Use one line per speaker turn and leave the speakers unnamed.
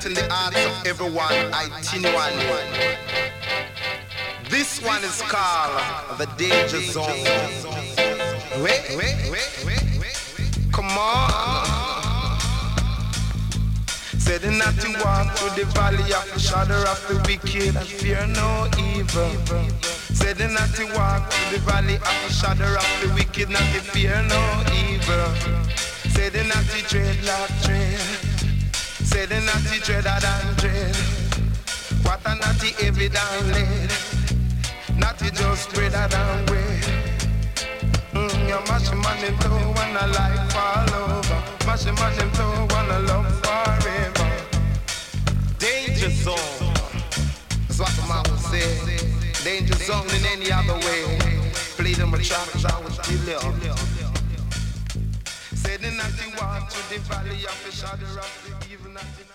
penetrating the hearts of everyone continually. This one is called the Danger Zone. Wait, come on. Said not to walk through the valley of the shadow of the wicked and fear no evil. Said not to walk through the valley of the shadow of the wicked, not to fear no evil. Said not to dread like dread. Said not to dread than dread. What a naughty heavy than lead. Not to just spread than weight. You mash him on him too when a life fall over. Mash him on him too when a love forever. Danger zone. That's what the man would say. Danger zone in any other way. Play them a trap, I would kill you. Said not to walk through the valley of the shadow of the evil, not to